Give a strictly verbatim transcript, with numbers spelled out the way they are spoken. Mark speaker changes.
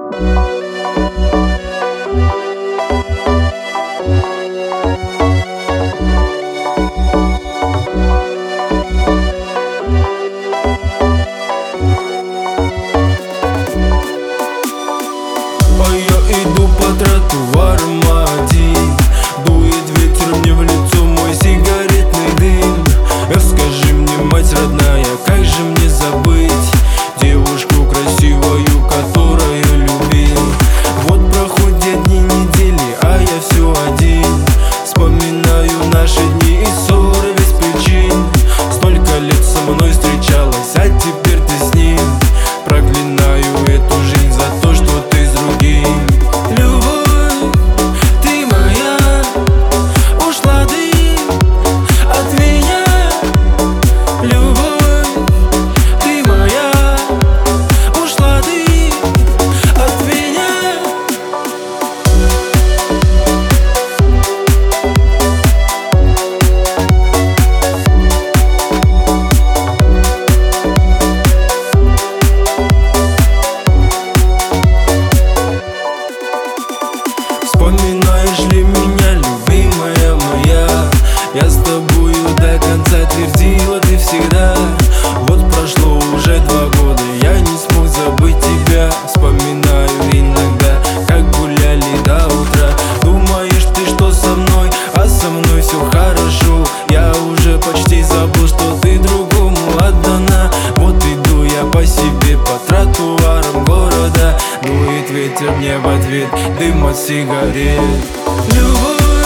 Speaker 1: А я иду по тротуарам один. Дует ветер мне в лицо мой сигаретный дым. Эх, скажи мне, мать родная, как же мне забыть девушку красивую, которую любил? Вот проходят дни, недели, а я все один. Вспоминаю наши дни и ссоры без причин. Столько лет со мной встречалась, а теперь ты с ним. Проклинаю эту жизнь за то, что ты с другим. Любовь, ты моя, ушла ты от меня. Любовь, ты моя, ушла ты от меня. Вспоминаешь ли меня, любимая моя? Я с тобою до конца твердила, ты всегда. Вот прошло уже два года, я не смог забыть тебя. Вспоминаю иногда, как гуляли до утра. Думаешь ты, что со мной, а со мной все хорошо. Я уже почти забыл, что ты другому отдана. Вот иду я по себе, по тротуарам города. Дует ветер мне в ответ, дым от сигарет. Любовь.